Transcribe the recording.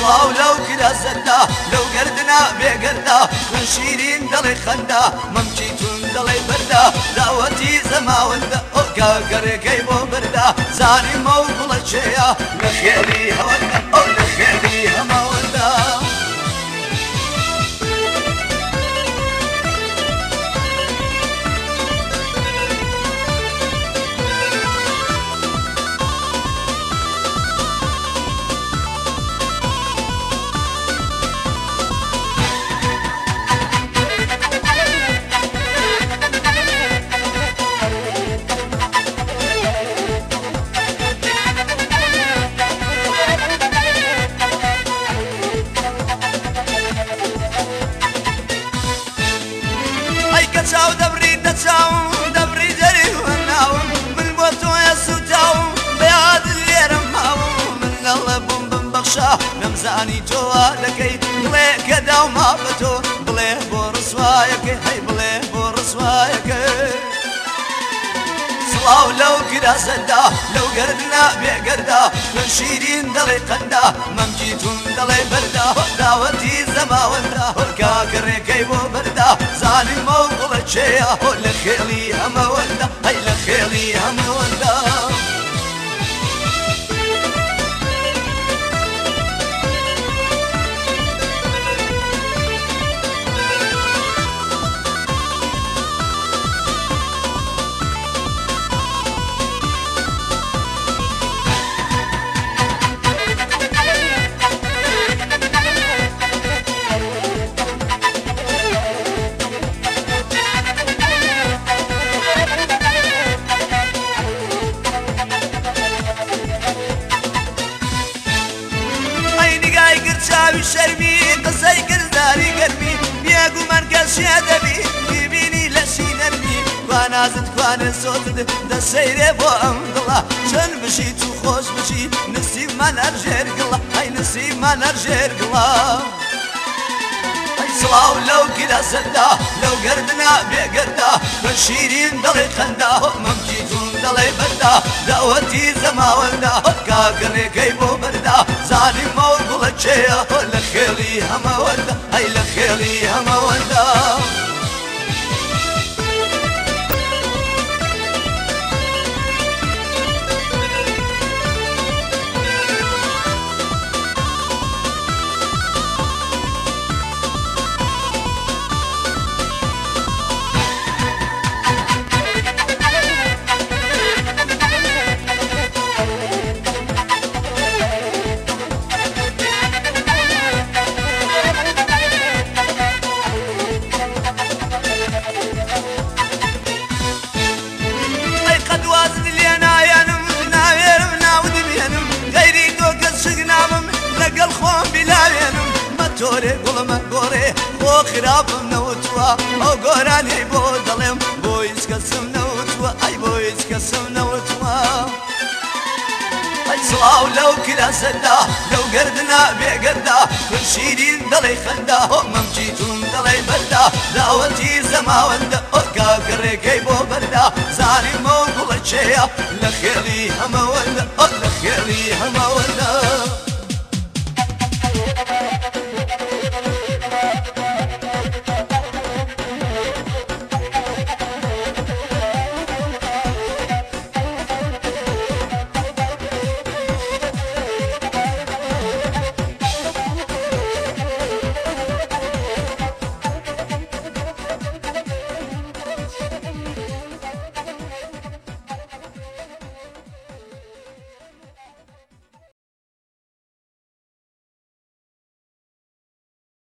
سڵاو لەو کرا سەردا لەو گەردنا بێگەردا من شیرین دەڵێ خەندا مەمچیتون دەڵێ بەردا داوەتی زەماوەندە ئۆ کاکەرێکەی بۆ بەردا زانیمە و گوڵە چێیە لە خێری هەوەندە ئەو لە خێری هەماوەندە چاو دەبری دەچاوم دەبری جەری وەناوم من بۆ تۆیە سوتاوم بەیاد لێرەم ماوم من لەڵە بووم بمبەخشا نەمزانی تۆوا دەکەی بڵێ کە داوما بە تۆ بڵێ بۆ ڕسوایەکەی هەی بڵێ بۆ ڕسوایەکەی سڵاو لەو کرا سەردا لەو گەردنا بێگەردا من شیرین دەڵێ قەندا مەمچیتون دەڵێ بەردا داوەتی زەماوەندا کاکەڕێکەی بۆ بەردا زانیمە و گوڵە چێیە لە خێڵی هەمەوەندا هەی لە خێڵی هەمەوەندا چاوی شەرمی قسەی کردداری گەرمی بێگومان کەسیە دەبی ببینی لە سینەرمی کوانازت کوانە سۆتت دەسەیرێ بۆ ئەم دڵە چەند بشیت و خۆش بشیت نسیبمان هەرژێر گڵە ئەی نسیبمان هەرژێر گڵە سڵاو لەو کرا سەردا لەو گەردنا بێگەردا من شیرین دەڵێ خەندا مەمچیتون دەڵێ بەردا داوەتی زەماوەندا کاکەڕێکەی بۆ بەردا زانیمە و گوڵە چێیە لە خێڵی هەمەوەندا هەی لە خێڵی هەمەوەندا لەگەڵ خۆم بیلاوێنم مەتۆرێ گوڵمە گۆڕێ بۆ خراپم نەوتووە ئەو گۆرانەی بۆ دەڵێم بۆ هیچ کەسم نەوتووە ئەی بۆ هیچ کەسم نەوتووە سڵاو لەو کرا سەردا لەو گەردنا بێگەردا من شیرین دەڵێ خەندا مەمچیتون دەڵێ بەردا داوەتی زەماوەندە کاکەڕێکەی بۆ بەردا زانیمە و گوڵە چێیە لە خێڵی هەمەوەندە